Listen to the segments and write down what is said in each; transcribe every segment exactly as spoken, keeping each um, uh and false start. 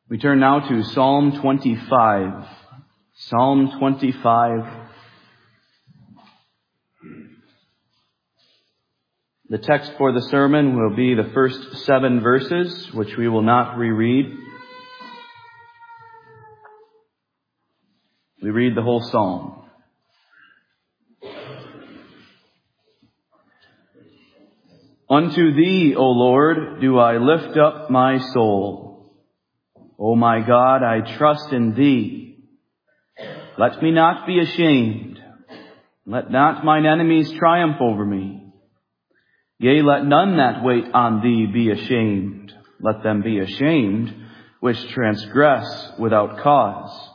We turn now to Psalm twenty-five. Psalm twenty-five. The text for the sermon will be the first seven verses, which we will not reread. We read the whole psalm. Unto thee, O Lord, do I lift up my soul. O my God, I trust in thee. Let me not be ashamed. Let not mine enemies triumph over me. Yea, let none that wait on thee be ashamed. Let them be ashamed which transgress without cause.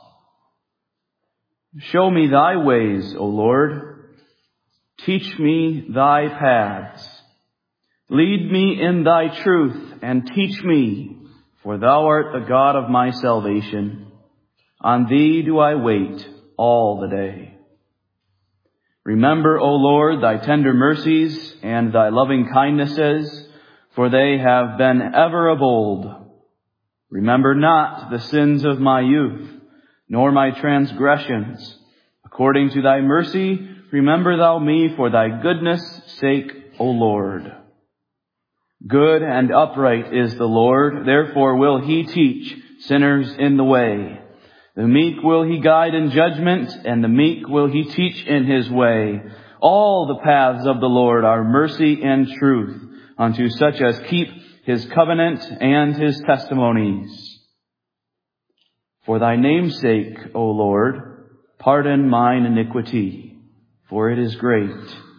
Show me thy ways, O Lord. Teach me thy paths. Lead me in thy truth and teach me, for thou art the God of my salvation. On thee do I wait all the day. Remember, O Lord, thy tender mercies and thy loving kindnesses, for they have been ever of old. Remember not the sins of my youth, nor my transgressions. According to thy mercy, remember thou me for thy goodness' sake, O Lord. Good and upright is the Lord, therefore will he teach sinners in the way. The meek will he guide in judgment, and the meek will he teach in his way. All the paths of the Lord are mercy and truth unto such as keep his covenant and his testimonies. For thy name's sake, O Lord, pardon mine iniquity, for it is great.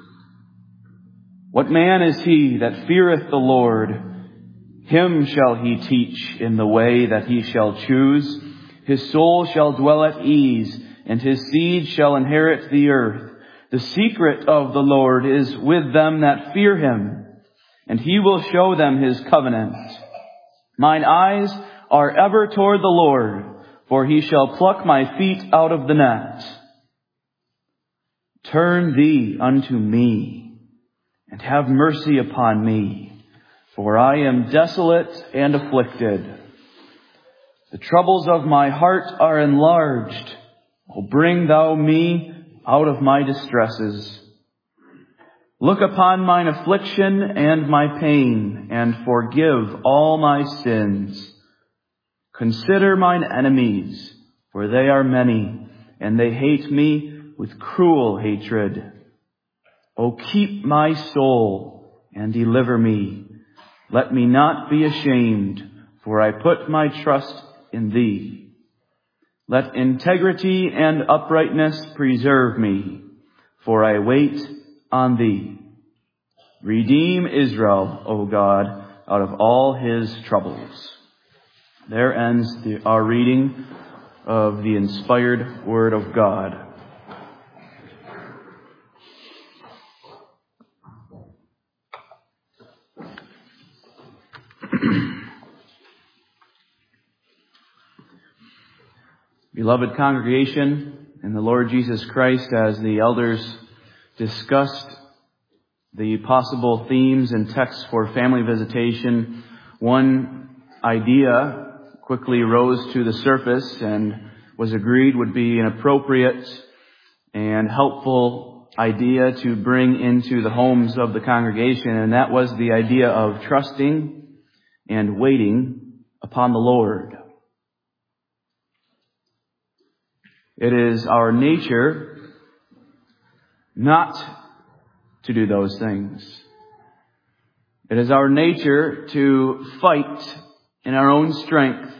What man is he that feareth the Lord? Him shall he teach in the way that he shall choose. His soul shall dwell at ease, and his seed shall inherit the earth. The secret of the Lord is with them that fear him, and he will show them his covenant. Mine eyes are ever toward the Lord, for he shall pluck my feet out of the net. Turn thee unto me, and have mercy upon me, for I am desolate and afflicted. The troubles of my heart are enlarged. O bring thou me out of my distresses. Look upon mine affliction and my pain, and forgive all my sins. Consider mine enemies, for they are many, and they hate me with cruel hatred. O keep my soul and deliver me. Let me not be ashamed, for I put my trust in thee. Let integrity and uprightness preserve me, for I wait on thee. Redeem Israel, O God, out of all his troubles. There ends the, our reading of the inspired Word of God. Beloved congregation in the Lord Jesus Christ, as the elders discussed the possible themes and texts for family visitation, one idea quickly rose to the surface and was agreed would be an appropriate and helpful idea to bring into the homes of the congregation, and that was the idea of trusting and waiting upon the Lord. It is our nature not to do those things. It is our nature to fight in our own strength.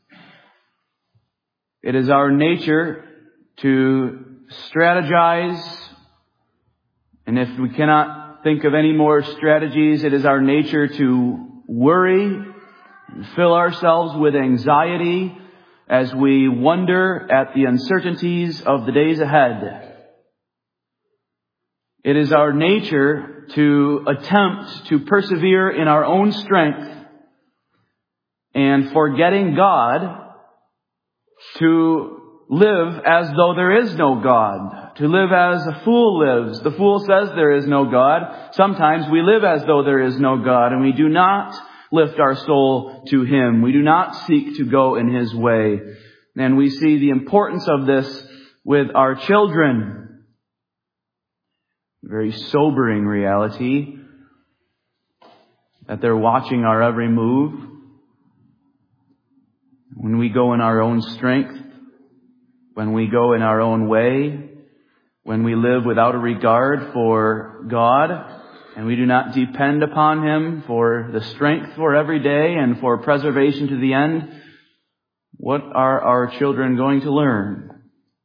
It is our nature to strategize, and if we cannot think of any more strategies, it is our nature to worry and fill ourselves with anxiety as we wonder at the uncertainties of the days ahead. It is our nature to attempt to persevere in our own strength and, forgetting God, to live as though there is no God, to live as a fool lives. The fool says there is no God. Sometimes we live as though there is no God, and we do not lift our soul to Him. We do not seek to go in His way. And we see the importance of this with our children. Very sobering reality that they're watching our every move. When we go in our own strength, when we go in our own way, when we live without a regard for God, and we do not depend upon Him for the strength for every day and for preservation to the end, what are our children going to learn?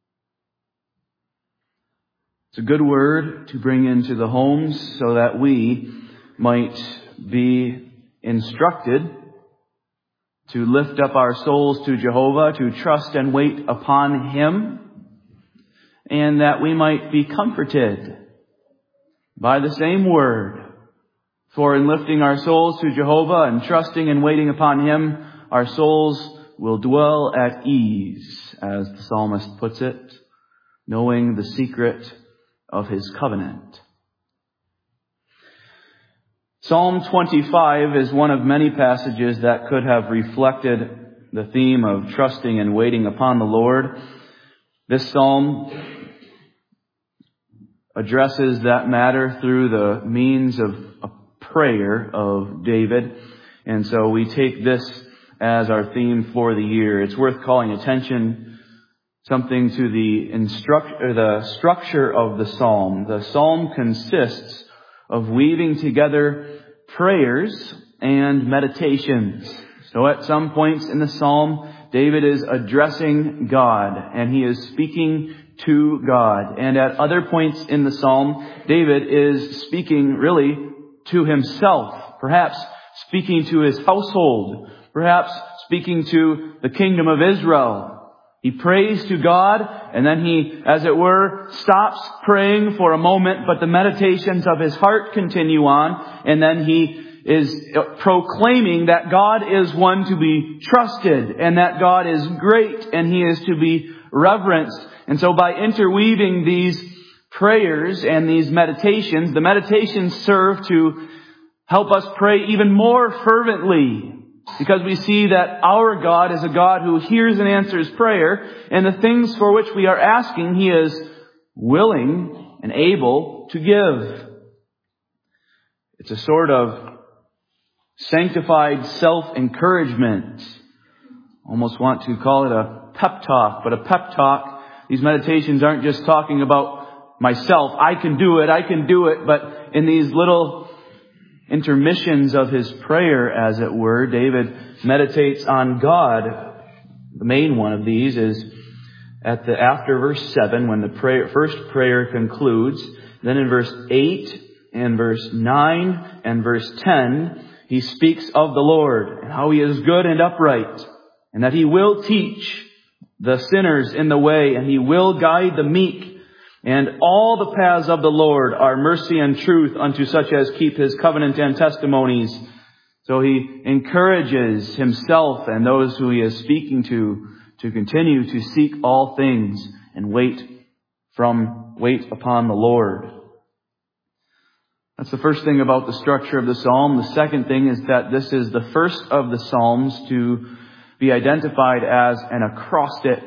It's a good word to bring into the homes so that we might be instructed to lift up our souls to Jehovah, to trust and wait upon Him, and that we might be comforted by the same word. For in lifting our souls to Jehovah and trusting and waiting upon Him, our souls will dwell at ease, as the psalmist puts it, knowing the secret of His covenant. Psalm twenty-five is one of many passages that could have reflected the theme of trusting and waiting upon the Lord. This psalm addresses that matter through the means of a prayer of David. And so we take this as our theme for the year. It's worth calling attention something to the instruct or the structure of the psalm. The psalm consists of weaving together prayers and meditations. So at some points in the psalm, David is addressing God and he is speaking to God. And at other points in the psalm, David is speaking really to himself, perhaps speaking to his household, perhaps speaking to the kingdom of Israel. He prays to God, and then he, as it were, stops praying for a moment, but the meditations of his heart continue on, and then he is proclaiming that God is one to be trusted, and that God is great, and He is to be reverenced. And so by interweaving these prayers and these meditations, the meditations serve to help us pray even more fervently, because we see that our God is a God who hears and answers prayer, and the things for which we are asking, He is willing and able to give. It's a sort of sanctified self-encouragement. Almost want to call it a pep talk, but a pep talk, these meditations aren't just talking about myself. I can do it, I can do it, but in these little intermissions of his prayer, as it were, David meditates on God. The main one of these is at the after verse seven, when the prayer, first prayer concludes. Then in verse eight and verse nine and verse ten, he speaks of the Lord and how He is good and upright, and that He will teach the sinners in the way, and He will guide the meek. And all the paths of the Lord are mercy and truth unto such as keep His covenant and testimonies. So he encourages himself and those who he is speaking to to continue to seek all things and wait from wait upon the Lord. That's the first thing about the structure of the psalm. The second thing is that this is the first of the psalms to be identified as an acrostic.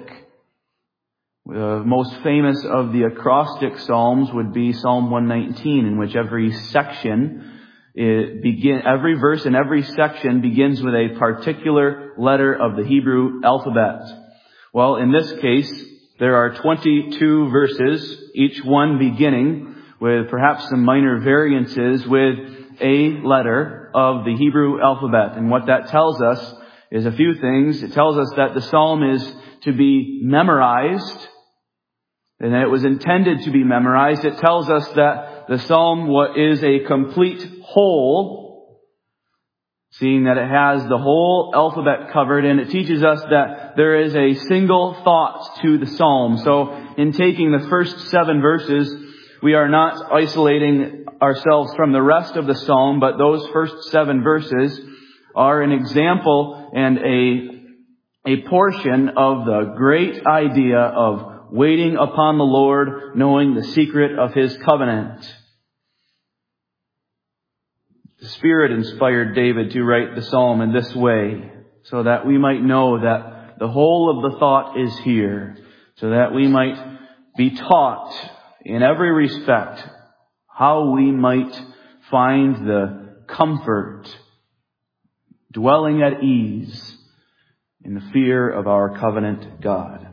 The most famous of the acrostic psalms would be Psalm one nineteen, in which every section, it begin, every verse and every section begins with a particular letter of the Hebrew alphabet. Well, in this case, there are twenty-two verses, each one beginning with perhaps some minor variances with a letter of the Hebrew alphabet. And what that tells us is a few things. It tells us that the psalm is to be memorized, and that it was intended to be memorized. It tells us that the psalm is a complete whole, seeing that it has the whole alphabet covered, and it teaches us that there is a single thought to the psalm. So in taking the first seven verses, we are not isolating ourselves from the rest of the psalm, but those first seven verses are an example and a, a portion of the great idea of waiting upon the Lord, knowing the secret of His covenant. The Spirit inspired David to write the psalm in this way, so that we might know that the whole of the thought is here, so that we might be taught in every respect how we might find the comfort, dwelling at ease in the fear of our covenant God.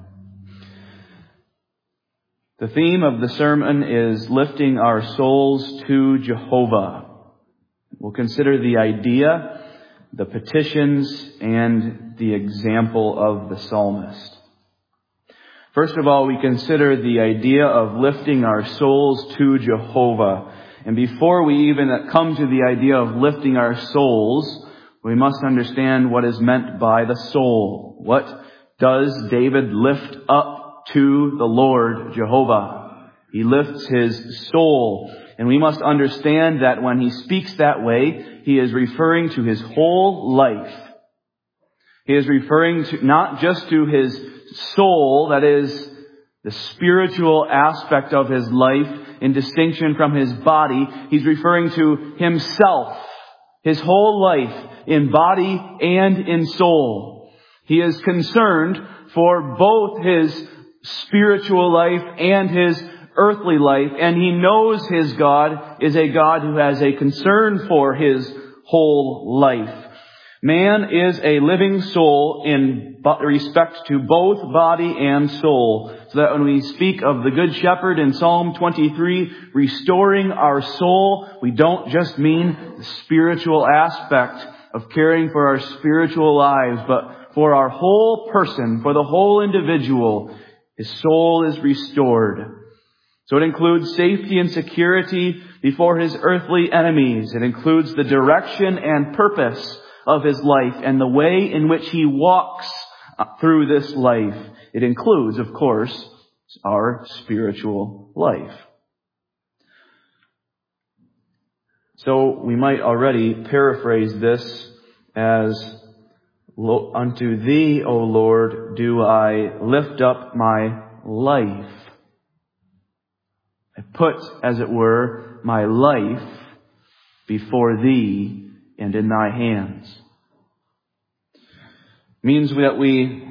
The theme of the sermon is lifting our souls to Jehovah. We'll consider the idea, the petitions, and the example of the psalmist. First of all, we consider the idea of lifting our souls to Jehovah. And before we even come to the idea of lifting our souls, we must understand what is meant by the soul. What does David lift up to the Lord Jehovah? He lifts his soul. And we must understand that when he speaks that way, he is referring to his whole life. He is referring to not just to his soul, that is, the spiritual aspect of his life in distinction from his body. He's referring to himself, his whole life, in body and in soul. He is concerned for both his spiritual life and his earthly life, and he knows his God is a God who has a concern for his whole life. Man is a living soul in respect to both body and soul, so that when we speak of the Good Shepherd in Psalm twenty-three, restoring our soul, we don't just mean the spiritual aspect of caring for our spiritual lives, but for our whole person, for the whole individual, his soul is restored. So it includes safety and security before his earthly enemies. It includes the direction and purpose of his life and the way in which he walks through this life. It includes, of course, our spiritual life. So we might already paraphrase this as, "Unto thee, O Lord, do I lift up my life." I put, as it were, my life before thee and in thy hands. It means that we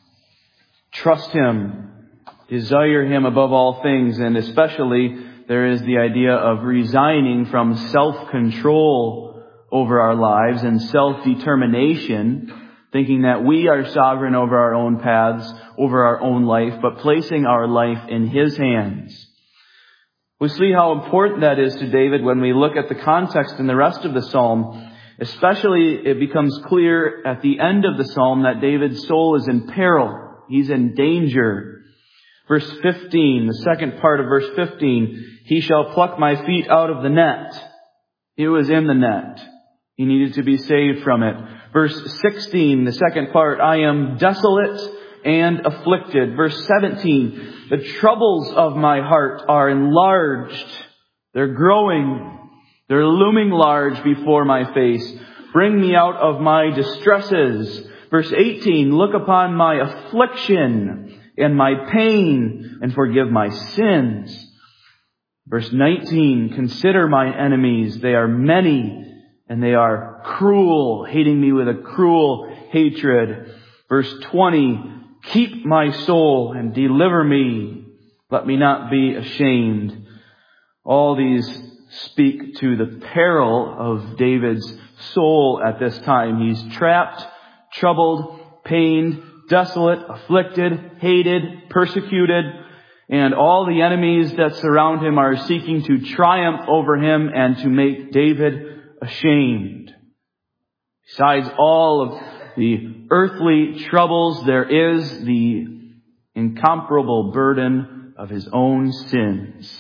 trust him, desire him above all things, and especially there is the idea of resigning from self-control over our lives and self-determination, thinking that we are sovereign over our own paths, over our own life, but placing our life in his hands. We see how important that is to David when we look at the context in the rest of the psalm. Especially, it becomes clear at the end of the psalm that David's soul is in peril. He's in danger. Verse fifteen, the second part of verse fifteen, "He shall pluck my feet out of the net." He was in the net. He needed to be saved from it. Verse sixteen, the second part, "I am desolate and afflicted." Verse seventeen, "The troubles of my heart are enlarged." They're growing. They're looming large before my face. "Bring me out of my distresses." Verse eighteen, "Look upon my affliction and my pain and forgive my sins." Verse nineteen, "Consider my enemies. They are many and they are cruel, hating me with a cruel hatred." Verse twenty, "Keep my soul and deliver me. Let me not be ashamed." All these speak to the peril of David's soul at this time. He's trapped, troubled, pained, desolate, afflicted, hated, persecuted, and all the enemies that surround him are seeking to triumph over him and to make David ashamed. Besides all of the earthly troubles, there is the incomparable burden of his own sins.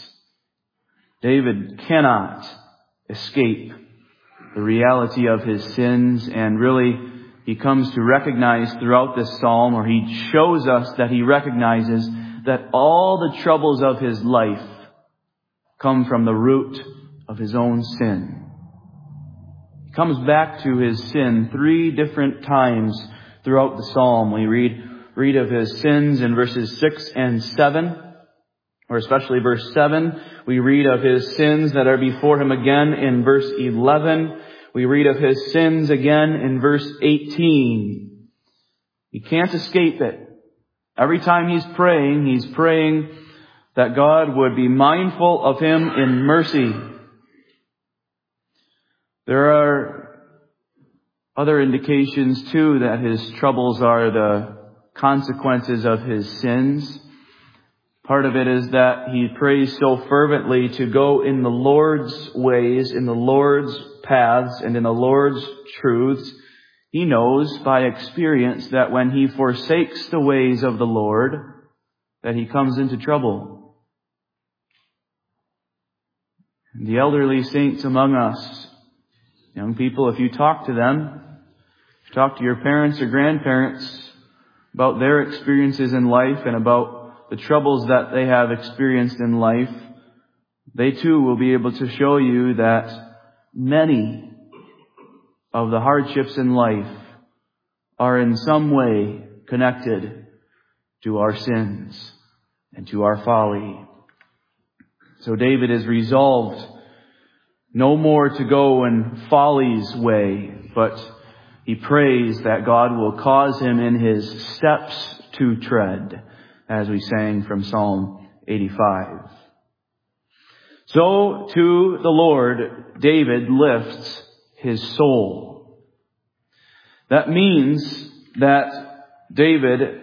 David cannot escape the reality of his sins, and really he comes to recognize throughout this psalm, or he shows us that he recognizes that all the troubles of his life come from the root of his own sin. He comes back to his sin three different times throughout the psalm. We read, read of his sins in verses six and seven. or especially verse seven. We read of his sins that are before him again in verse eleven. We read of his sins again in verse eighteen. He can't escape it. Every time he's praying, he's praying that God would be mindful of him in mercy. There are other indications too that his troubles are the consequences of his sins. Part of it is that he prays so fervently to go in the Lord's ways, in the Lord's paths, and in the Lord's truths. He knows by experience that when he forsakes the ways of the Lord, that he comes into trouble. And the elderly saints among us, young people, if you talk to them, if you talk to your parents or grandparents about their experiences in life and about the troubles that they have experienced in life, they too will be able to show you that many of the hardships in life are in some way connected to our sins and to our folly. So David is resolved no more to go in folly's way, but he prays that God will cause him in his steps to tread, as we sang from Psalm eighty-five. So to the Lord, David lifts his soul. That means that David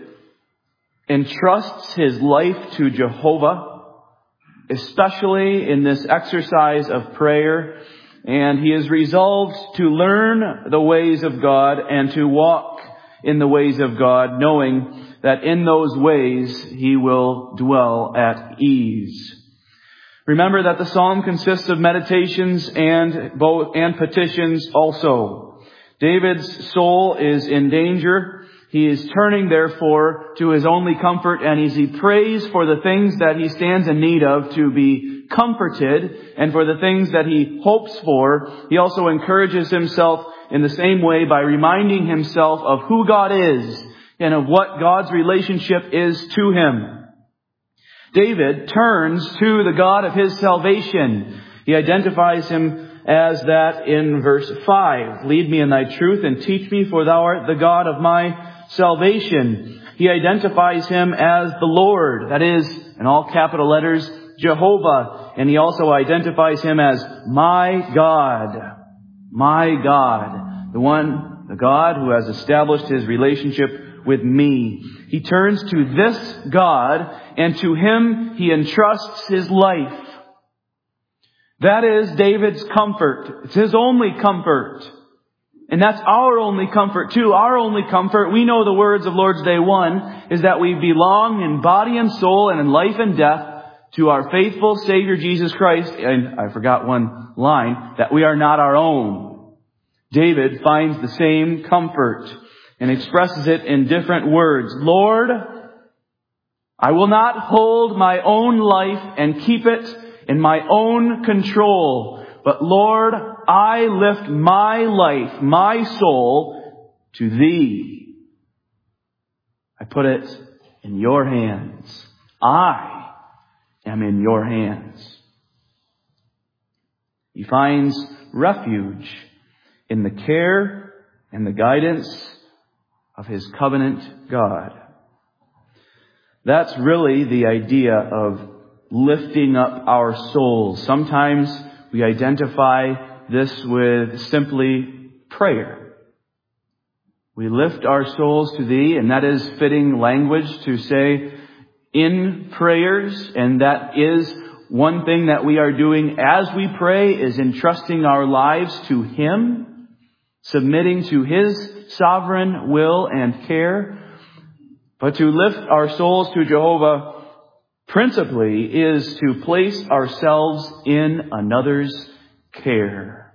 entrusts his life to Jehovah, especially in this exercise of prayer, and he is resolved to learn the ways of God and to walk in the ways of God, knowing that in those ways he will dwell at ease. Remember that the psalm consists of meditations and both and petitions also. David's soul is in danger. He is turning, therefore, to his only comfort, and as he prays for the things that he stands in need of to be comforted, and for the things that he hopes for, he also encourages himself in the same way by reminding himself of who God is and of what God's relationship is to him. David turns to the God of his salvation. He identifies him as that in verse five. Lead me in thy truth and teach me, for thou art the God of my salvation. He identifies him as the Lord, that is, in all capital letters, Jehovah. And he also identifies him as my God. My God. The one, the God who has established his relationship with me. He turns to this God, and to him he entrusts his life. That is David's comfort. It's his only comfort. And that's our only comfort too. Our only comfort, we know the words of Lord's Day one, is that we belong in body and soul and in life and death to our faithful Savior Jesus Christ. And I forgot one line, that we are not our own. David finds the same comfort and expresses it in different words. Lord, I will not hold my own life and keep it in my own control. But Lord, I lift my life, my soul, to Thee. I put it in Your hands. I am in Your hands. He finds refuge in the care and the guidance of his covenant God. That's really the idea of lifting up our souls. Sometimes we identify this with simply prayer. We lift our souls to Thee, and that is fitting language to say in prayers, and that is one thing that we are doing as we pray, is entrusting our lives to Him, submitting to His sovereign will and care. But to lift our souls to Jehovah principally is to place ourselves in another's care.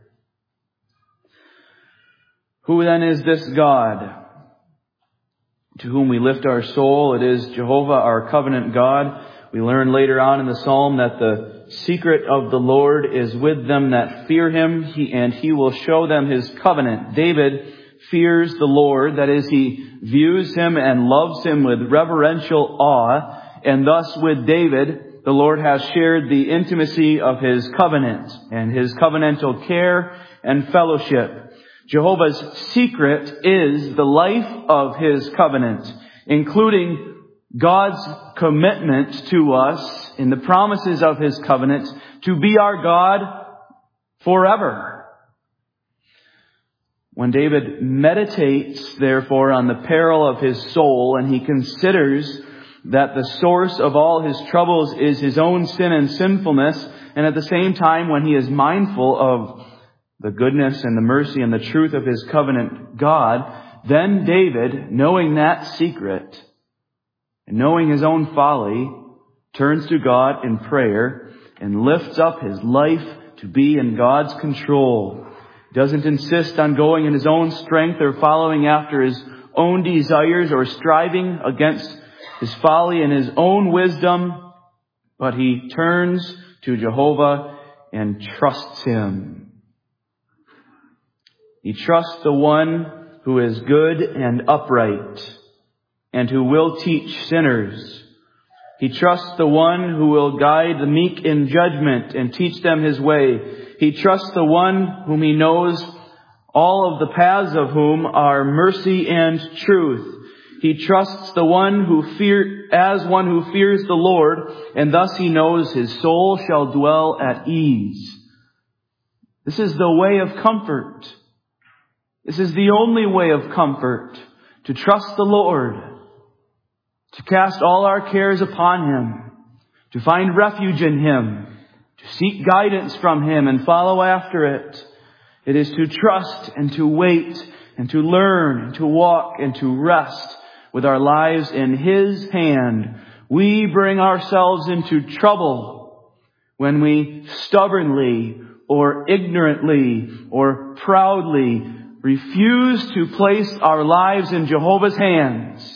Who then is this God to whom we lift our soul? It is Jehovah, our covenant God. We learn later on in the psalm that the secret of the Lord is with them that fear Him, he, and He will show them His covenant. David fears the Lord, that is, he views Him and loves Him with reverential awe, and thus with David, the Lord has shared the intimacy of His covenant and His covenantal care and fellowship. Jehovah's secret is the life of His covenant, including God's commitment to us in the promises of His covenant to be our God forever. When David meditates, therefore, on the peril of his soul, and he considers that the source of all his troubles is his own sin and sinfulness, and at the same time when he is mindful of the goodness and the mercy and the truth of his covenant God, then David, knowing that secret, and knowing his own folly, turns to God in prayer and lifts up his life to be in God's control. He doesn't insist on going in his own strength or following after his own desires or striving against his folly and his own wisdom, but he turns to Jehovah and trusts Him. He trusts the one who is good and upright and who will teach sinners. He trusts the one who will guide the meek in judgment and teach them His way. He trusts the one whom he knows, all of the paths of whom are mercy and truth. He trusts the one who fear, as one who fears the Lord, and thus he knows his soul shall dwell at ease. This is the way of comfort. This is the only way of comfort, to trust the Lord, to cast all our cares upon Him, to find refuge in Him, to seek guidance from Him and follow after it. It is to trust and to wait and to learn and to walk and to rest with our lives in His hand. We bring ourselves into trouble when we stubbornly or ignorantly or proudly refuse to place our lives in Jehovah's hands.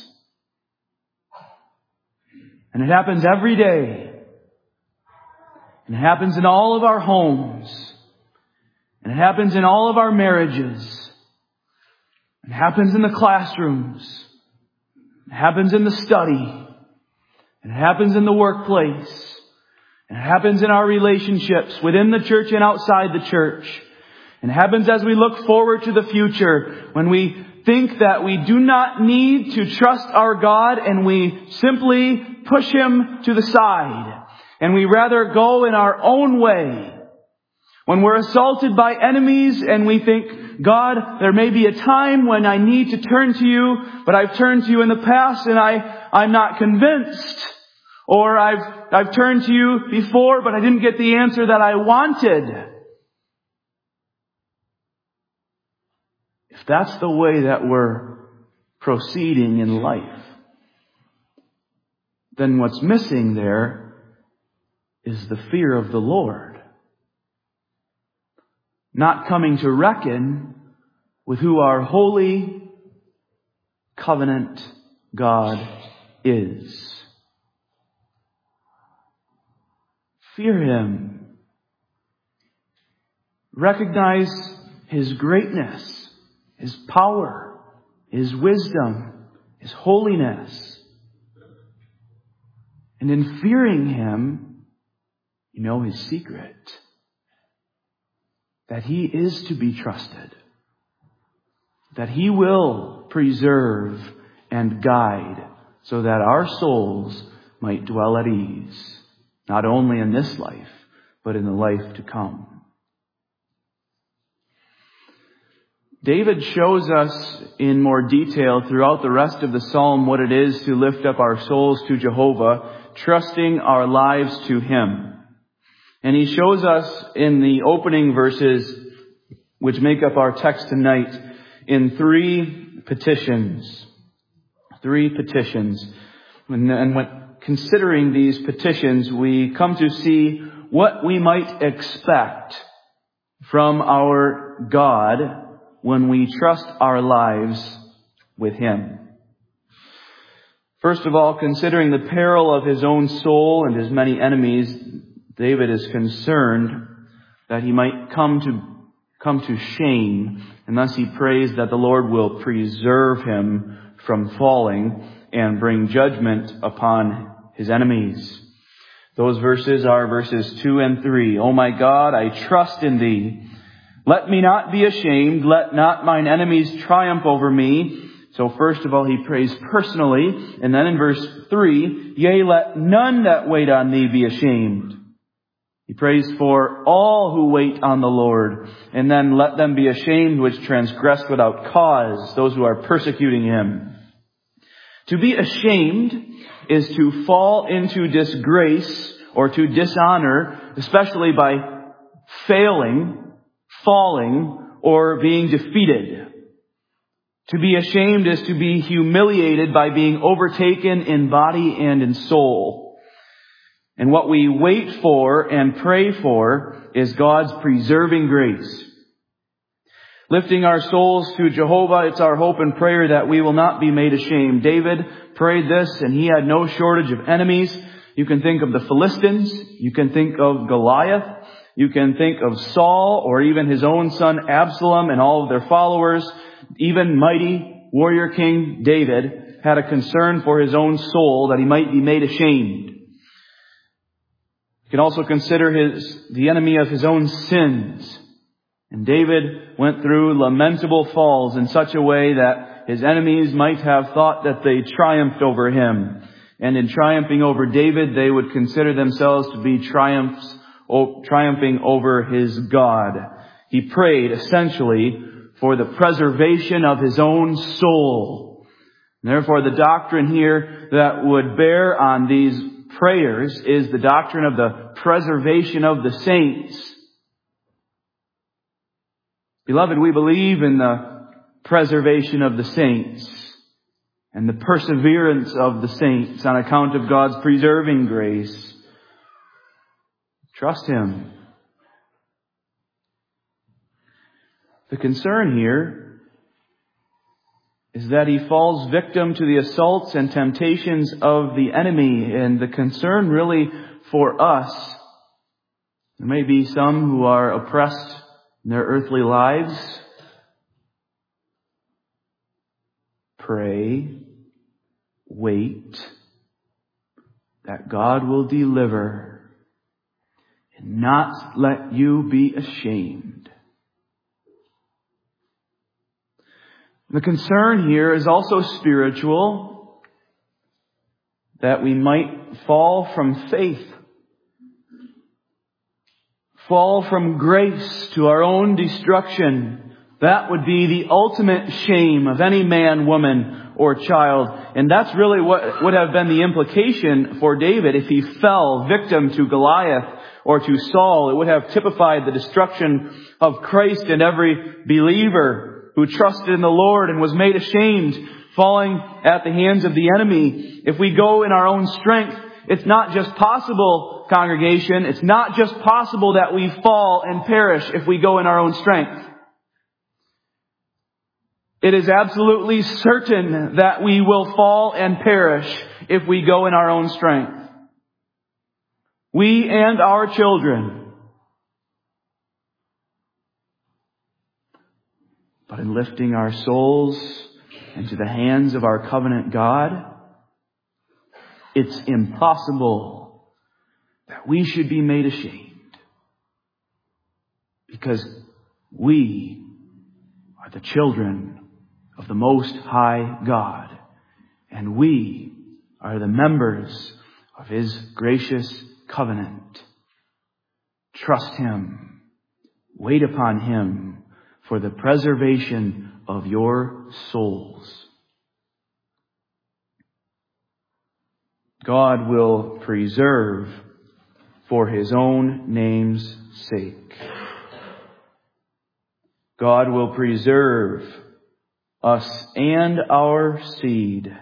And it happens every day. And it happens in all of our homes. And it happens in all of our marriages. It happens in the classrooms. It happens in the study. It happens in the workplace. It happens in our relationships within the church and outside the church. It happens as we look forward to the future, when we think that we do not need to trust our God and we simply push Him to the side. And we rather go in our own way. When we're assaulted by enemies and we think, God, there may be a time when I need to turn to You, but I've turned to You in the past and I, I'm not convinced. Or I've, I've turned to You before, but I didn't get the answer that I wanted. If that's the way that we're proceeding in life, then what's missing there is the fear of the Lord. Not coming to reckon with who our holy covenant God is. Fear Him. Recognize His greatness, His power, His wisdom, His holiness. And in fearing Him, you know His secret. That He is to be trusted. That He will preserve and guide so that our souls might dwell at ease. Not only in this life, but in the life to come. David shows us in more detail throughout the rest of the psalm what it is to lift up our souls to Jehovah, trusting our lives to Him. And he shows us in the opening verses, which make up our text tonight, in three petitions. Three petitions. And when considering these petitions, we come to see what we might expect from our God when we trust our lives with Him. First of all, considering the peril of his own soul and his many enemies, David is concerned that he might come to come to shame, and thus he prays that the Lord will preserve him from falling and bring judgment upon his enemies. Those verses are verses two and three. O my God, I trust in Thee. Let me not be ashamed. Let not mine enemies triumph over me. So first of all, he prays personally. And then in verse three, yea, let none that wait on Thee be ashamed. He prays for all who wait on the Lord. And then let them be ashamed which transgress without cause, those who are persecuting Him. To be ashamed is to fall into disgrace or to dishonor, especially by failing, falling, or being defeated. To be ashamed is to be humiliated by being overtaken in body and in soul. And what we wait for and pray for is God's preserving grace. Lifting our souls to Jehovah, it's our hope and prayer that we will not be made ashamed. David prayed this, and he had no shortage of enemies. You can think of the Philistines. You can think of Goliath. You can think of Saul, or even his own son Absalom and all of their followers. Even mighty warrior King David had a concern for his own soul that he might be made ashamed. You can also consider his the enemy of his own sins. And David went through lamentable falls in such a way that his enemies might have thought that they triumphed over him. And in triumphing over David, they would consider themselves to be triumphs, triumphing over his God. He prayed essentially for the preservation of his own soul. And therefore, the doctrine here that would bear on these prayers is the doctrine of the preservation of the saints. Beloved, we believe in the preservation of the saints and the perseverance of the saints on account of God's preserving grace. Trust Him. The concern here is that he falls victim to the assaults and temptations of the enemy. And the concern really for us, there may be some who are oppressed in their earthly lives. Pray, wait, that God will deliver and not let you be ashamed. The concern here is also spiritual, that we might fall from faith, fall from grace to our own destruction. That would be the ultimate shame of any man, woman, or child. And that's really what would have been the implication for David if he fell victim to Goliath or to Saul. It would have typified the destruction of Christ and every believer who trusted in the Lord and was made ashamed, falling at the hands of the enemy. If we go in our own strength, it's not just possible, congregation, it's not just possible that we fall and perish if we go in our own strength. It is absolutely certain that we will fall and perish if we go in our own strength. We and our children. But in lifting our souls into the hands of our covenant God, it's impossible that we should be made ashamed, because we are the children of the Most High God, and we are the members of His gracious covenant. Trust Him. Wait upon Him for the preservation of your souls. God will preserve for His own name's sake. God will preserve us and our seed.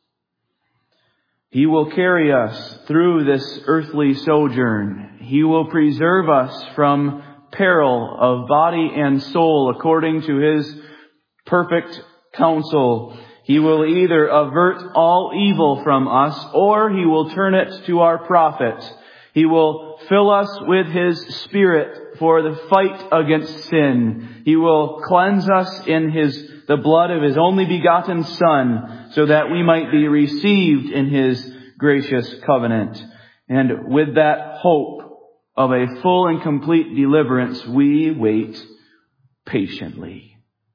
He will carry us through this earthly sojourn. He will preserve us from peril of body and soul according to His perfect counsel. He will either avert all evil from us, or He will turn it to our profit. He will fill us with His Spirit for the fight against sin. He will cleanse us in His the blood of His only begotten Son, so that we might be received in His gracious covenant. And with that hope of a full and complete deliverance, we wait patiently.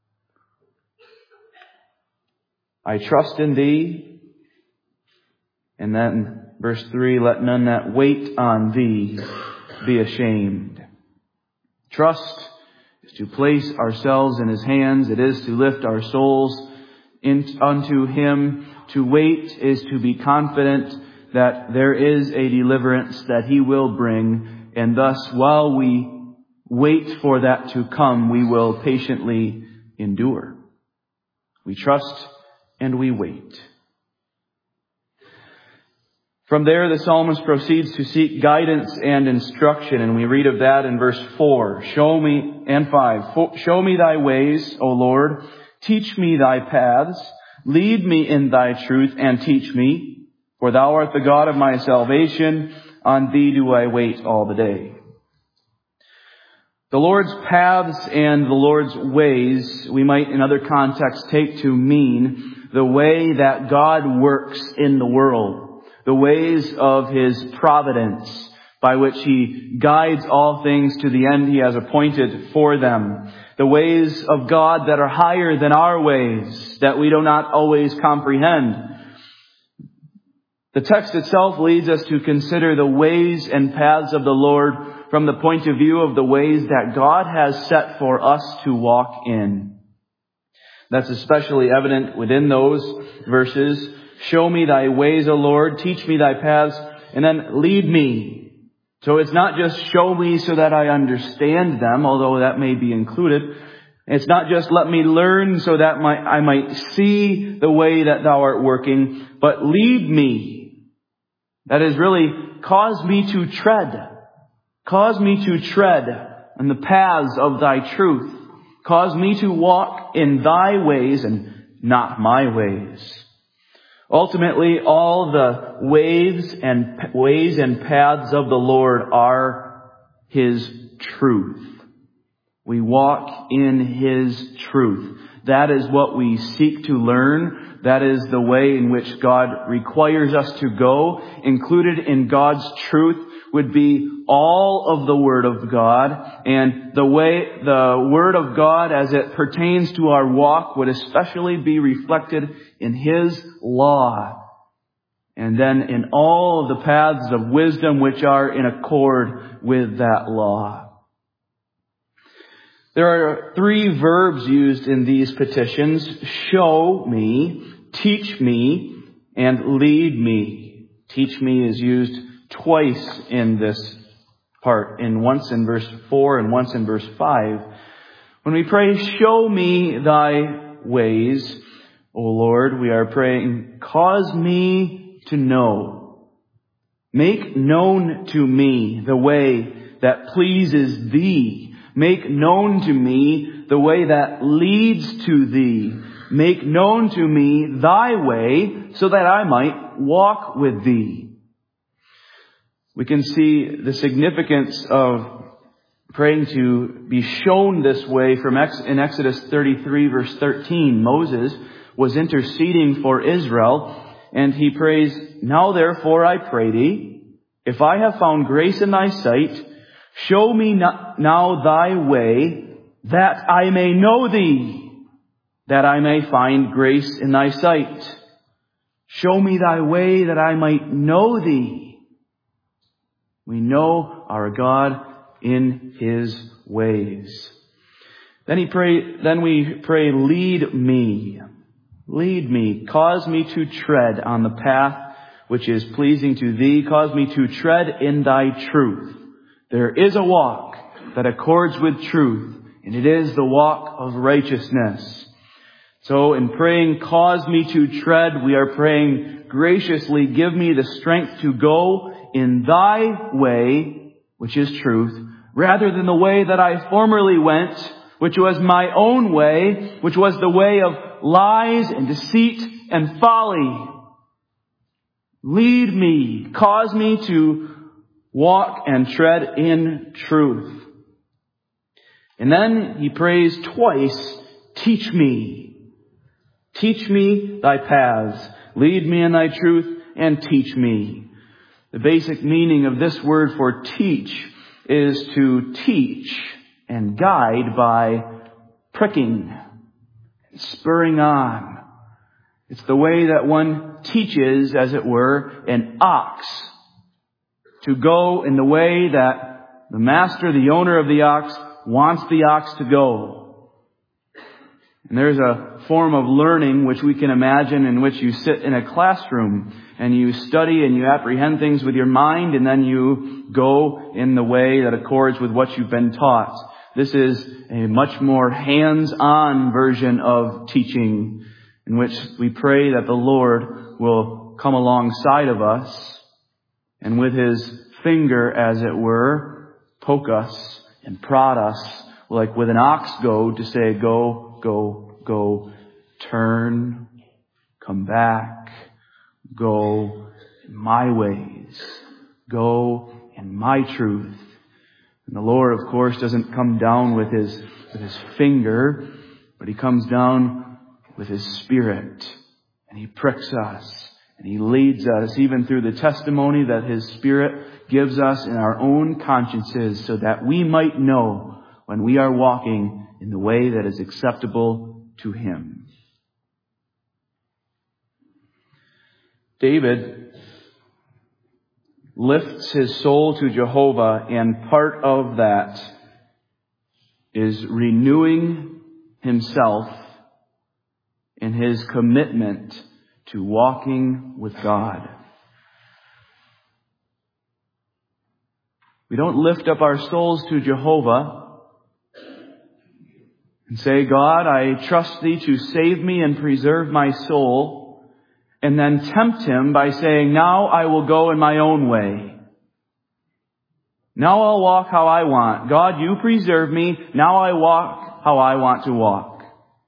I trust in thee. And then verse three, let none that wait on thee be ashamed. Trust is to place ourselves in his hands. It is to lift our souls in, unto him. To wait is to be confident that there is a deliverance that he will bring. And thus, while we wait for that to come, we will patiently endure. We trust and we wait. From there, the psalmist proceeds to seek guidance and instruction, and we read of that in verse four. Show me, and five. Show me thy ways, O Lord. Teach me thy paths. Lead me in thy truth and teach me. For thou art the God of my salvation. On thee do I wait all the day. The Lord's paths and the Lord's ways, we might in other contexts take to mean the way that God works in the world. The ways of his providence by which he guides all things to the end he has appointed for them. The ways of God that are higher than our ways, that we do not always comprehend. The text itself leads us to consider the ways and paths of the Lord from the point of view of the ways that God has set for us to walk in. That's especially evident within those verses. Show me thy ways, O Lord. Teach me thy paths. And then lead me. So it's not just show me so that I understand them, although that may be included. It's not just let me learn so that my, I might see the way that thou art working, but lead me. That is really cause me to tread. Cause me to tread on the paths of thy truth. Cause me to walk in thy ways and not my ways. Ultimately, all the ways and ways and paths of the Lord are his truth. We walk in his truth. That is what we seek to learn. That is the way in which God requires us to go. Included in God's truth would be all of the Word of God, and the way the Word of God as it pertains to our walk would especially be reflected in his law, and then in all of the paths of wisdom which are in accord with that law. There are three verbs used in these petitions: show me, teach me, and lead me. Teach me is used twice in this part, in once in verse four and once in verse five. When we pray, show me thy ways, O Lord, we are praying, cause me to know. Make known to me the way that pleases thee. Make known to me the way that leads to thee. Make known to me thy way so that I might walk with thee. We can see the significance of praying to be shown this way from Ex- in Exodus thirty-three verse thirteen. Moses was interceding for Israel, and he prays, now therefore I pray thee, if I have found grace in thy sight, show me now thy way, that I may know thee, that I may find grace in thy sight. Show me thy way that I might know thee. We know our God in his ways. Then he pray, then we pray, lead me. Lead me. Cause me to tread on the path which is pleasing to thee. Cause me to tread in thy truth. There is a walk that accords with truth, and it is the walk of righteousness. So in praying, cause me to tread, we are praying, graciously give me the strength to go in thy way, which is truth, rather than the way that I formerly went, which was my own way, which was the way of lies and deceit and folly. Lead me, cause me to walk and tread in truth. And then he prays twice, teach me. Teach me thy paths. Lead me in thy truth and teach me. The basic meaning of this word for teach is to teach and guide by pricking, spurring on. It's the way that one teaches, as it were, an ox to go in the way that the master, the owner of the ox, wants the ox to go. And there's a form of learning which we can imagine in which you sit in a classroom and you study and you apprehend things with your mind, and then you go in the way that accords with what you've been taught. This is a much more hands-on version of teaching, in which we pray that the Lord will come alongside of us and with His finger, as it were, poke us and prod us like with an ox goad to say, go, go, go, turn, come back, go in my ways, go in my truth. And the Lord, of course, doesn't come down with His, with His finger, but He comes down with His Spirit, and He pricks us, and He leads us even through the testimony that His Spirit gives us in our own consciences, so that we might know when we are walking in the way that is acceptable to Him. David lifts his soul to Jehovah, and part of that is renewing himself in his commitment to walking with God. We don't lift up our souls to Jehovah and say, God, I trust Thee to save me and preserve my soul, and then tempt Him by saying, now I will go in my own way. Now I'll walk how I want. God, You preserve me. Now I walk how I want to walk.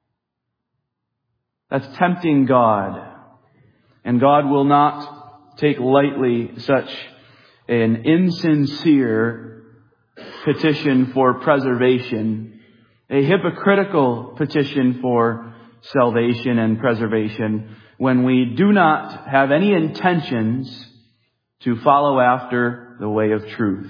That's tempting God. And God will not take lightly such an insincere petition for preservation, a hypocritical petition for salvation and preservation, when we do not have any intentions to follow after the way of truth.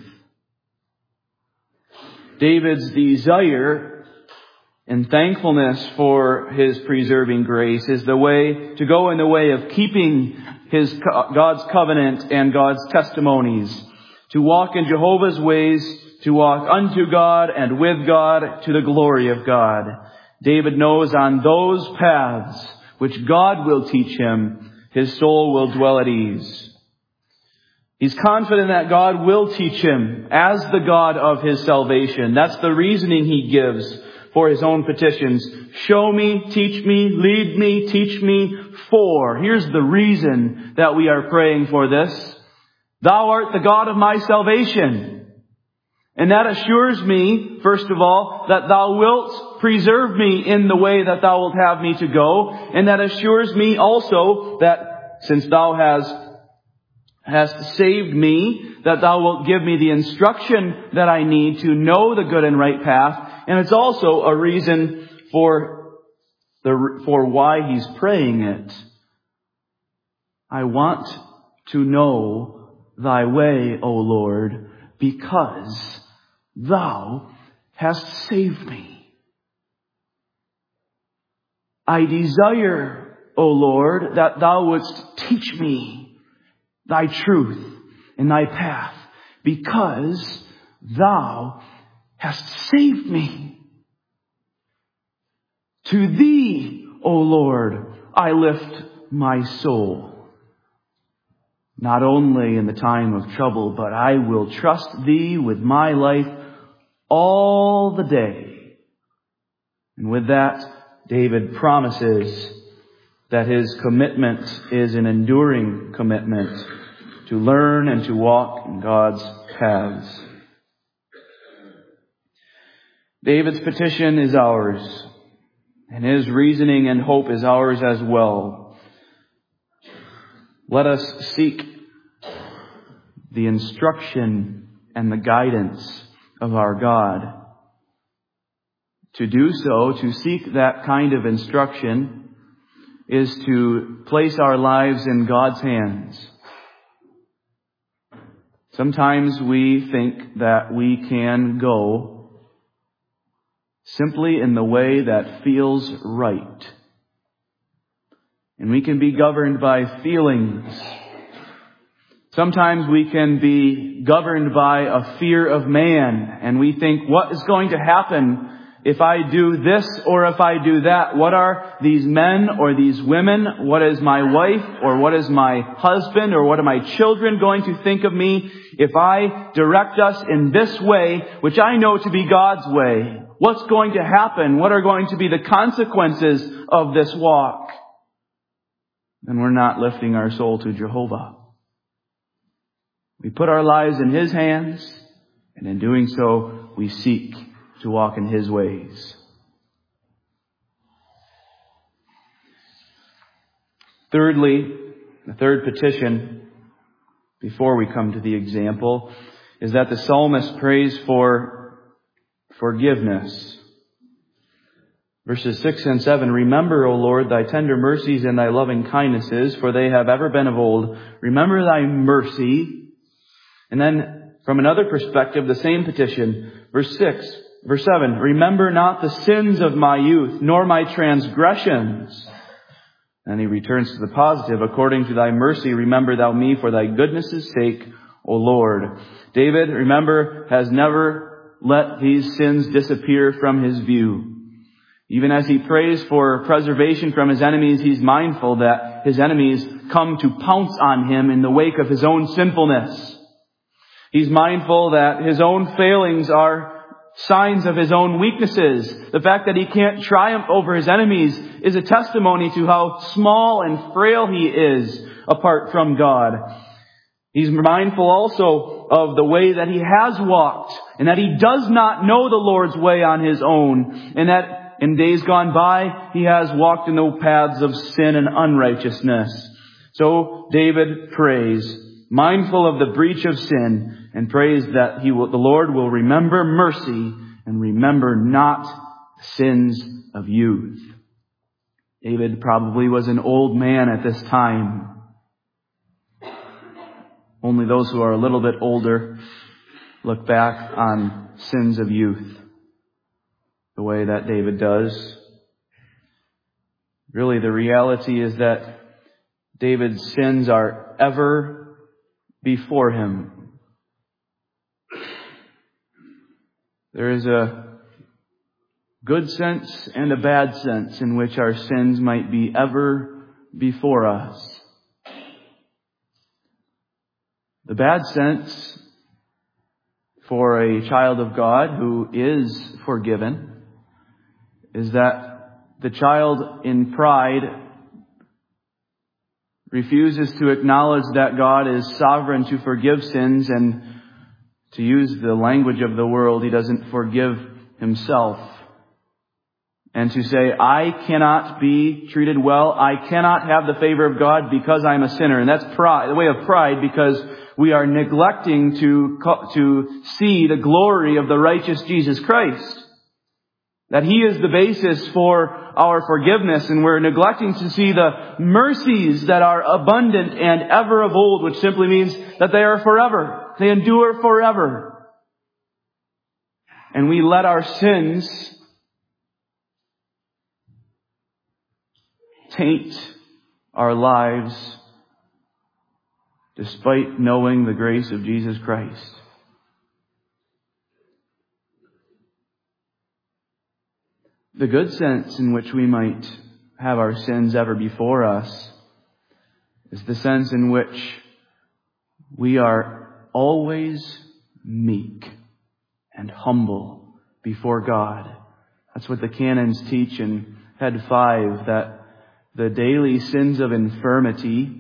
David's desire and thankfulness for His preserving grace is the way to go in the way of keeping His God's covenant and God's testimonies, to walk in Jehovah's ways, to walk unto God and with God to the glory of God. David knows on those paths which God will teach him, his soul will dwell at ease. He's confident that God will teach him as the God of his salvation. That's the reasoning he gives for his own petitions. Show me, teach me, lead me, teach me, for. Here's the reason that we are praying for this. Thou art the God of my salvation. And that assures me, first of all, that Thou wilt preserve me in the way that Thou wilt have me to go. And that assures me also that since Thou hast, hast saved me, that Thou wilt give me the instruction that I need to know the good and right path. And it's also a reason for the, for why he's praying it. I want to know Thy way, O Lord, because Thou hast saved me. I desire, O Lord, that Thou wouldst teach me Thy truth and Thy path, because Thou hast saved me. To Thee, O Lord, I lift my soul. Not only in the time of trouble, but I will trust Thee with my life all the day. And with that, David promises that his commitment is an enduring commitment to learn and to walk in God's paths. David's petition is ours, and his reasoning and hope is ours as well. Let us seek the instruction and the guidance of our God. To do so, to seek that kind of instruction, is to place our lives in God's hands. Sometimes we think that we can go simply in the way that feels right. And we can be governed by feelings. Sometimes we can be governed by a fear of man, and we think, what is going to happen if I do this or if I do that? What are these men or these women? What is my wife or what is my husband or what are my children going to think of me if I direct us in this way, which I know to be God's way? What's going to happen? What are going to be the consequences of this walk? Then we're not lifting our soul to Jehovah. We put our lives in His hands, and in doing so, we seek to walk in His ways. Thirdly, the third petition, before we come to the example, is that the psalmist prays for forgiveness. Verses six and seven, remember, O Lord, thy tender mercies and thy loving kindnesses, for they have ever been of old. Remember thy mercy. And then, from another perspective, the same petition, verse six, verse seven, remember not the sins of my youth, nor my transgressions. And he returns to the positive, according to thy mercy, remember thou me for thy goodness' sake, O Lord. David, remember, has never let these sins disappear from his view. Even as he prays for preservation from his enemies, he's mindful that his enemies come to pounce on him in the wake of his own sinfulness. He's mindful that his own failings are signs of his own weaknesses. The fact that he can't triumph over his enemies is a testimony to how small and frail he is apart from God. He's mindful also of the way that he has walked, and that he does not know the Lord's way on his own, and that in days gone by he has walked in the paths of sin and unrighteousness. So David prays, mindful of the breach of sin, and prays that he will, the Lord will remember mercy and remember not the sins of youth. David probably was an old man at this time. Only those who are a little bit older look back on sins of youth the way that David does. Really, the reality is that David's sins are ever before him. There is a good sense and a bad sense in which our sins might be ever before us. The bad sense for a child of God who is forgiven is that the child in pride refuses to acknowledge that God is sovereign to forgive sins, and to use the language of the world, he doesn't forgive himself. And to say, I cannot be treated well, I cannot have the favor of God because I'm a sinner. And that's pride, the way of pride, because we are neglecting to, to see the glory of the righteous Jesus Christ. That He is the basis for our forgiveness, and we're neglecting to see the mercies that are abundant and ever of old, which simply means that they are forever. They endure forever. And we let our sins taint our lives despite knowing the grace of Jesus Christ. The good sense in which we might have our sins ever before us is the sense in which we are always meek and humble before God. That's what the canons teach in Head five, that the daily sins of infirmity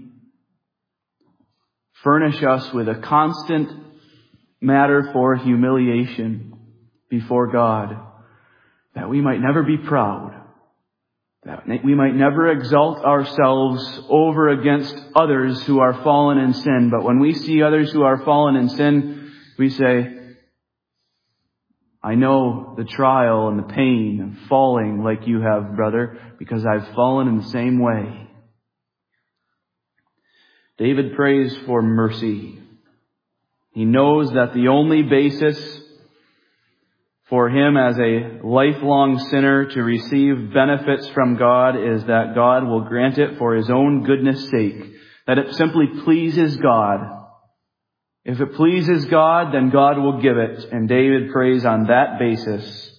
furnish us with a constant matter for humiliation before God, that we might never be proud, that we might never exalt ourselves over against others who are fallen in sin. But when we see others who are fallen in sin, we say, I know the trial and the pain of falling like you have, brother, because I've fallen in the same way. David prays for mercy. He knows that the only basis for him as a lifelong sinner to receive benefits from God is that God will grant it for his own goodness' sake, that it simply pleases God. If it pleases God, then God will give it, and David prays on that basis.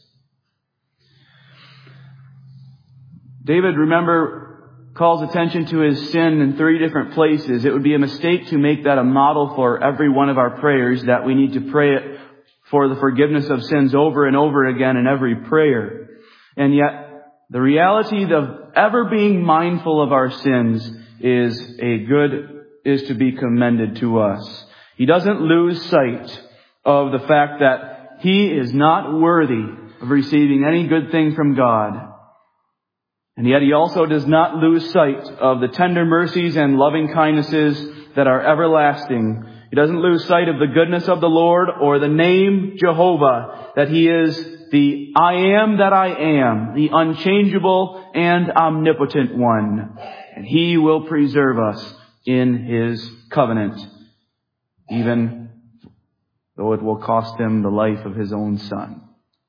David, remember, calls attention to his sin in three different places. It would be a mistake to make that a model for every one of our prayers, that we need to pray it for the forgiveness of sins over and over again in every prayer. And yet, the reality of ever being mindful of our sins is a good, is to be commended to us. He doesn't lose sight of the fact that he is not worthy of receiving any good thing from God. And yet he also does not lose sight of the tender mercies and loving kindnesses that are everlasting. He doesn't lose sight of the goodness of the Lord or the name Jehovah, that he is the I am that I am, the unchangeable and omnipotent one. And he will preserve us in his covenant, even though it will cost him the life of his own son.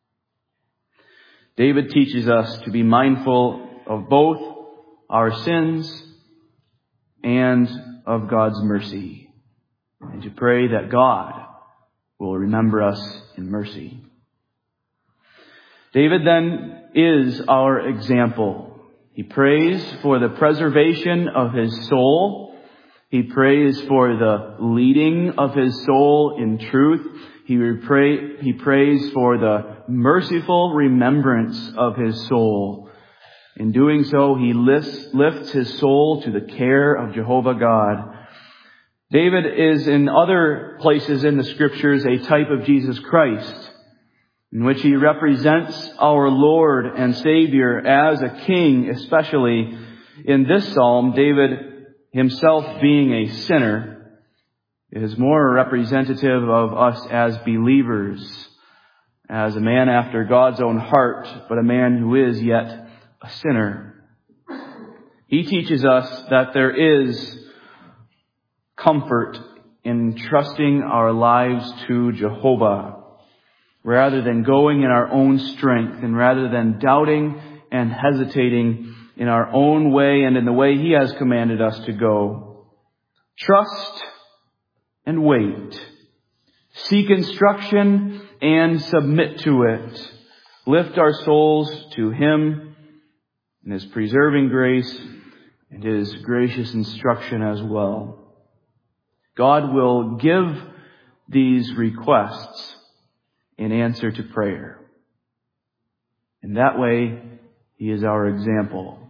David teaches us to be mindful of both our sins and of God's mercy, and to pray that God will remember us in mercy. David then is our example. He prays for the preservation of his soul. He prays for the leading of his soul in truth. He, repray, he prays for the merciful remembrance of his soul. In doing so, he lifts, lifts his soul to the care of Jehovah God. David is in other places in the Scriptures a type of Jesus Christ, in which he represents our Lord and Savior as a king, especially in this psalm. David himself being a sinner is more representative of us as believers, as a man after God's own heart, but a man who is yet a sinner. He teaches us that there is comfort in trusting our lives to Jehovah, rather than going in our own strength, and rather than doubting and hesitating in our own way and in the way he has commanded us to go. Trust and wait. Seek instruction and submit to it. Lift our souls to him and his preserving grace and his gracious instruction as well. God will give these requests in answer to prayer. In that way, he is our example.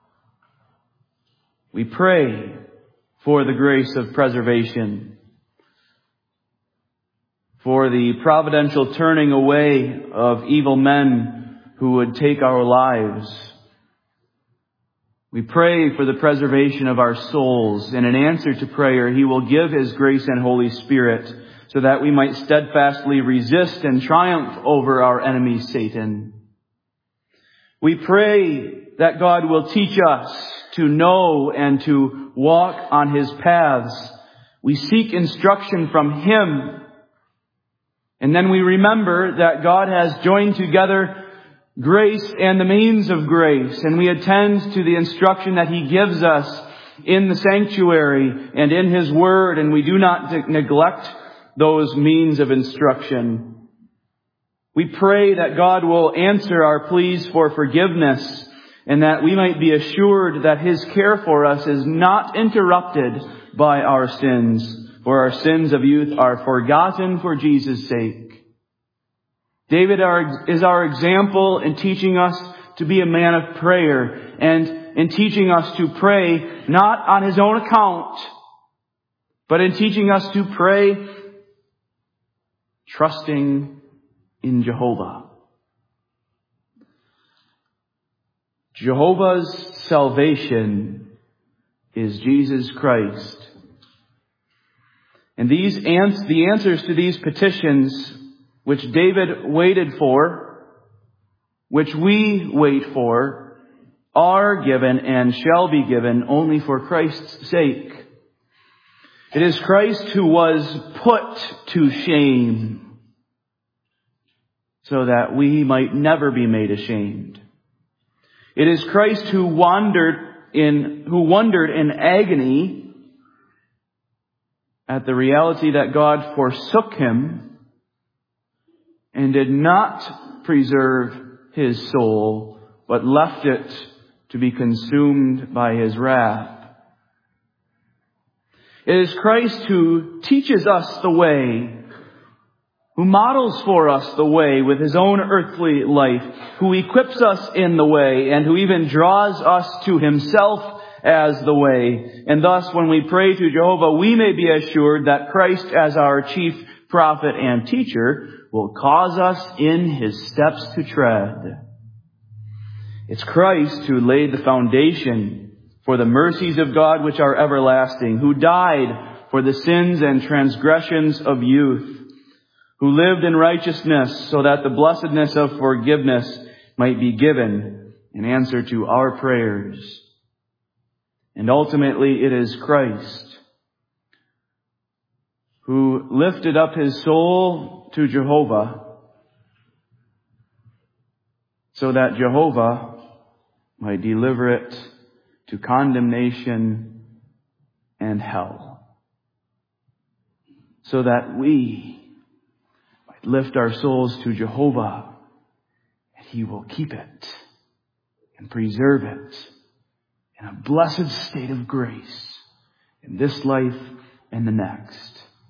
We pray for the grace of preservation, for the providential turning away of evil men who would take our lives. We pray for the preservation of our souls, and in answer to prayer, he will give his grace and Holy Spirit so that we might steadfastly resist and triumph over our enemy Satan. We pray that God will teach us to know and to walk on his paths. We seek instruction from him. And then we remember that God has joined together grace and the means of grace, and we attend to the instruction that he gives us in the sanctuary and in his word, and we do not de- neglect those means of instruction. We pray that God will answer our pleas for forgiveness, and that we might be assured that his care for us is not interrupted by our sins, for our sins of youth are forgotten for Jesus' sake. David is our example in teaching us to be a man of prayer, and in teaching us to pray not on his own account, but in teaching us to pray trusting in Jehovah. Jehovah's salvation is Jesus Christ. And these ans- the answers to these petitions which David waited for, which we wait for, are given and shall be given only for Christ's sake. It is Christ who was put to shame so that we might never be made ashamed. It is Christ who wandered in, who wondered in agony at the reality that God forsook him and did not preserve his soul, but left it to be consumed by his wrath. It is Christ who teaches us the way, who models for us the way with his own earthly life, who equips us in the way, and who even draws us to himself as the way. And thus, when we pray to Jehovah, we may be assured that Christ, as our chief prophet and teacher, will cause us in his steps to tread. It's Christ who laid the foundation for the mercies of God which are everlasting, who died for the sins and transgressions of youth, who lived in righteousness so that the blessedness of forgiveness might be given in answer to our prayers. And ultimately it is Christ who lifted up his soul to Jehovah so that Jehovah might deliver it to condemnation and hell. So that we might lift our souls to Jehovah and he will keep it and preserve it in a blessed state of grace in this life and the next.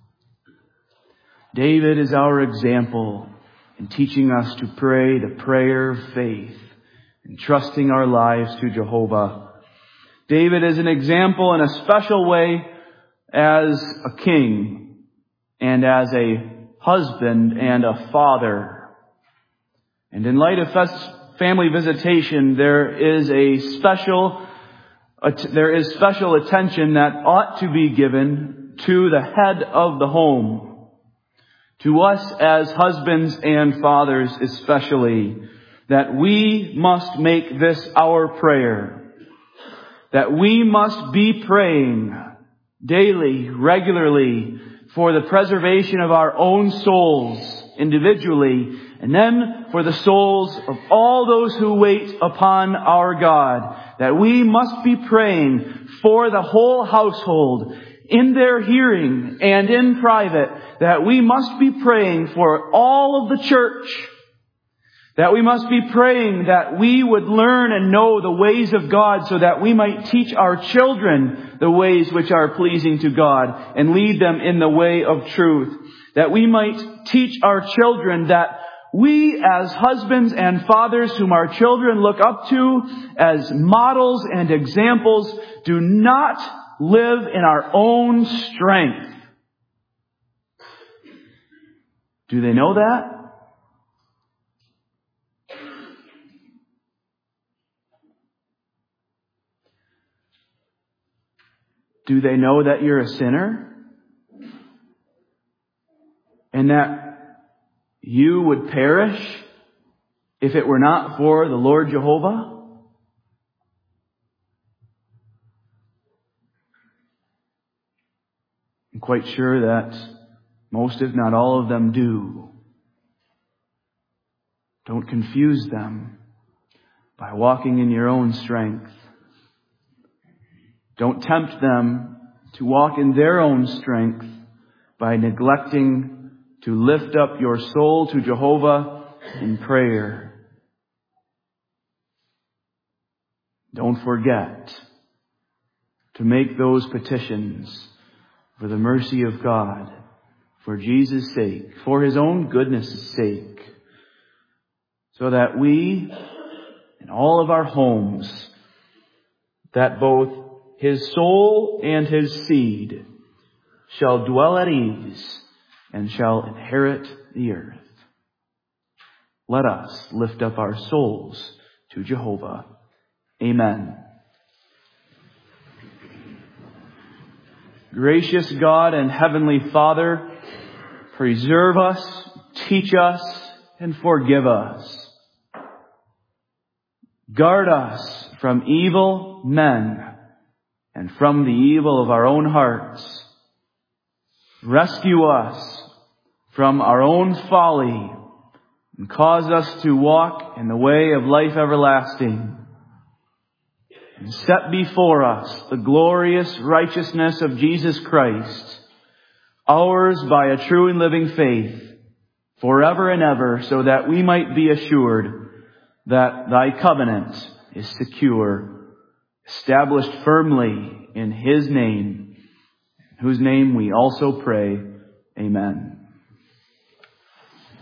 David is our example in teaching us to pray the prayer of faith and trusting our lives to Jehovah. David is an example in a special way as a king and as a husband and a father. And in light of family visitation, there is a special, there is special attention that ought to be given to the head of the home. To us as husbands and fathers especially, that we must make this our prayer. That we must be praying daily, regularly, for the preservation of our own souls individually, and then for the souls of all those who wait upon our God. That we must be praying for the whole household, in their hearing and in private, that we must be praying for all of the church, that we must be praying that we would learn and know the ways of God so that we might teach our children the ways which are pleasing to God and lead them in the way of truth, that we might teach our children that we as husbands and fathers whom our children look up to as models and examples do not live in our own strength. Do they know that? Do they know that you're a sinner? And that you would perish if it were not for the Lord Jehovah? I'm quite sure that most, if not all of them, do. Don't confuse them by walking in your own strength. Don't tempt them to walk in their own strength by neglecting to lift up your soul to Jehovah in prayer. Don't forget to make those petitions for the mercy of God, for Jesus' sake, for his own goodness' sake, so that we, in all of our homes, that both his soul and his seed shall dwell at ease and shall inherit the earth. Let us lift up our souls to Jehovah. Amen. Gracious God and Heavenly Father, preserve us, teach us, and forgive us. Guard us from evil men and from the evil of our own hearts. Rescue us from our own folly and cause us to walk in the way of life everlasting. And set before us the glorious righteousness of Jesus Christ, ours by a true and living faith, forever and ever, so that we might be assured that thy covenant is secure, established firmly in his name, in whose name we also pray. Amen.